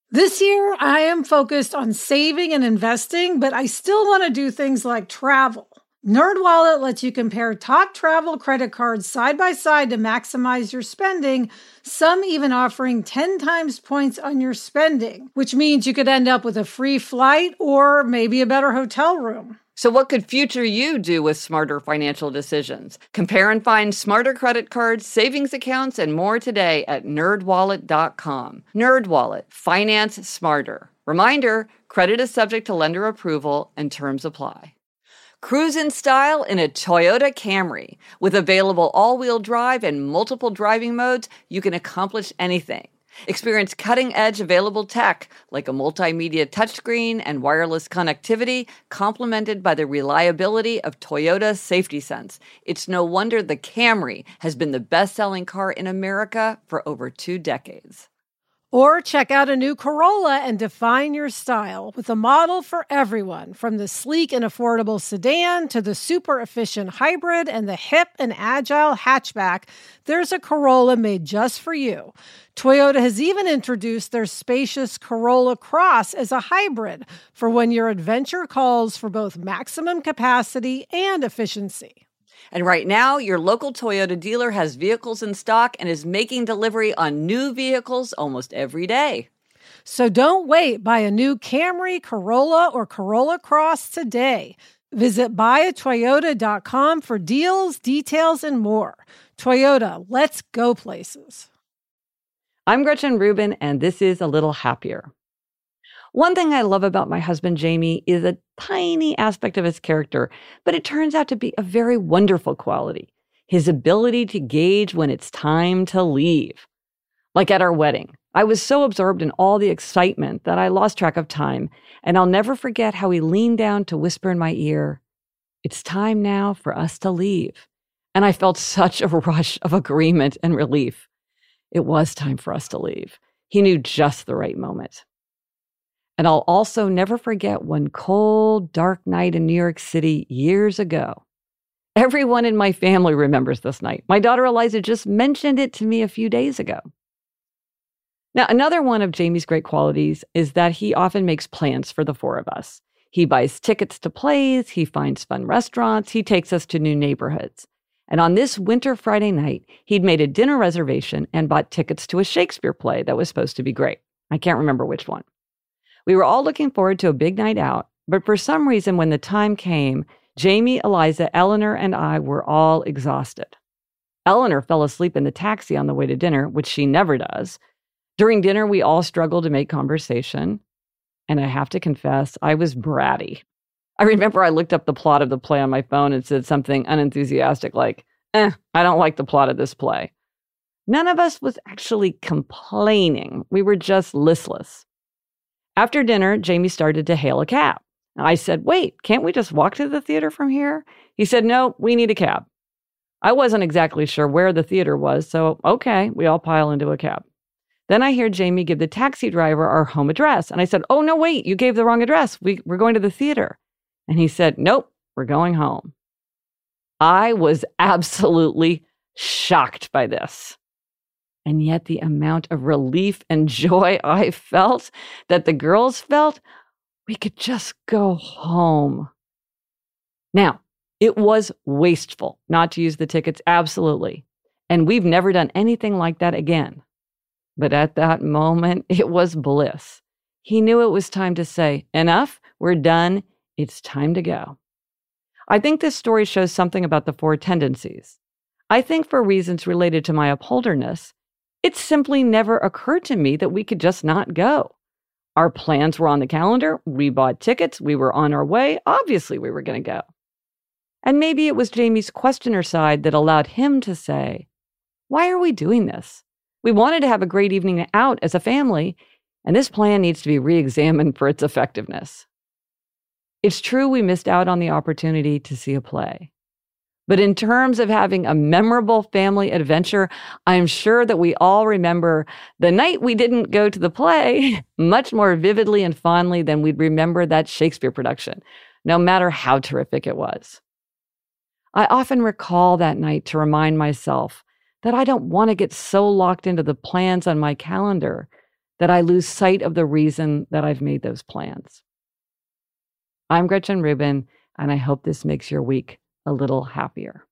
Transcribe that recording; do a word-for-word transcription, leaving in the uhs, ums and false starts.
This year, I am focused on saving and investing, but I still want to do things like travel. NerdWallet lets you compare top travel credit cards side by side to maximize your spending, some even offering ten times points on your spending, which means you could end up with a free flight or maybe a better hotel room. So what could future you do with smarter financial decisions? Compare and find smarter credit cards, savings accounts, and more today at nerd wallet dot com. NerdWallet, finance smarter. Reminder, credit is subject to lender approval and terms apply. Cruise in style in a Toyota Camry. With available all-wheel drive and multiple driving modes, you can accomplish anything. Experience cutting-edge available tech like a multimedia touchscreen and wireless connectivity, complemented by the reliability of Toyota Safety Sense. It's no wonder the Camry has been the best-selling car in America for over two decades. Or check out a new Corolla and define your style with a model for everyone, from the sleek and affordable sedan to the super efficient hybrid and the hip and agile hatchback. There's a Corolla made just for you. Toyota has even introduced their spacious Corolla Cross as a hybrid for when your adventure calls for both maximum capacity and efficiency. And right now, your local Toyota dealer has vehicles in stock and is making delivery on new vehicles almost every day. So don't wait. Buy a new Camry, Corolla, or Corolla Cross today. Visit buy a toyota dot com for deals, details, and more. Toyota, let's go places. I'm Gretchen Rubin, and this is A Little Happier. One thing I love about my husband, Jamie, is a tiny aspect of his character, but it turns out to be a very wonderful quality: his ability to gauge when it's time to leave. Like at our wedding, I was so absorbed in all the excitement that I lost track of time, and I'll never forget how he leaned down to whisper in my ear, "It's time now for us to leave." And I felt such a rush of agreement and relief. It was time for us to leave. He knew just the right moment. And I'll also never forget one cold, dark night in New York City years ago. Everyone in my family remembers this night. My daughter Eliza just mentioned it to me a few days ago. Now, another one of Jamie's great qualities is that he often makes plans for the four of us. He buys tickets to plays, he finds fun restaurants, he takes us to new neighborhoods. And on this winter Friday night, he'd made a dinner reservation and bought tickets to a Shakespeare play that was supposed to be great. I can't remember which one. We were all looking forward to a big night out, but for some reason, when the time came, Jamie, Eliza, Eleanor, and I were all exhausted. Eleanor fell asleep in the taxi on the way to dinner, which she never does. During dinner, we all struggled to make conversation, and I have to confess, I was bratty. I remember I looked up the plot of the play on my phone and said something unenthusiastic like, eh, I don't like the plot of this play. None of us was actually complaining. We were just listless. After dinner, Jamie started to hail a cab. I said, wait, can't we just walk to the theater from here? He said, no, we need a cab. I wasn't exactly sure where the theater was, so okay, we all pile into a cab. Then I hear Jamie give the taxi driver our home address. And I said, oh, no, wait, you gave the wrong address. We, we're going to the theater. And he said, nope, we're going home. I was absolutely shocked by this. And yet the amount of relief and joy I felt, that the girls felt, we could just go home. Now, it was wasteful not to use the tickets, absolutely. And we've never done anything like that again. But at that moment, it was bliss. He knew it was time to say, enough, we're done, it's time to go. I think this story shows something about the four tendencies. I think for reasons related to my upholderness, it simply never occurred to me that we could just not go. Our plans were on the calendar, we bought tickets, we were on our way, obviously we were going to go. And maybe it was Jamie's questioner side that allowed him to say, why are we doing this? We wanted to have a great evening out as a family, and this plan needs to be re-examined for its effectiveness. It's true we missed out on the opportunity to see a play. But in terms of having a memorable family adventure, I'm sure that we all remember the night we didn't go to the play much more vividly and fondly than we'd remember that Shakespeare production, no matter how terrific it was. I often recall that night to remind myself that I don't want to get so locked into the plans on my calendar that I lose sight of the reason that I've made those plans. I'm Gretchen Rubin, and I hope this makes your week a little happier.